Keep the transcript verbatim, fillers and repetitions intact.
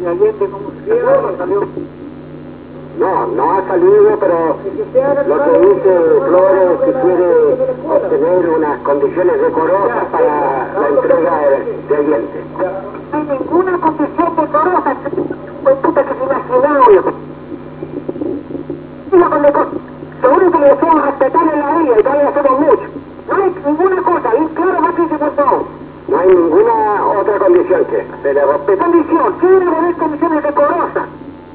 de Allende, ¿cómo se llama? ¿Salió? No, no ha salido, pero lo que dice Flores es que quiere obtener unas condiciones decorosas para la entrega de, de Allende. No hay ninguna condición decorosa, pues puta que se imaginaba. Digo con decor, lo único que le hacemos respetar en la vida y todavía hacemos mucho. No hay ninguna cosa, y claro, más que se por favor. No hay ninguna otra condición que se le respete.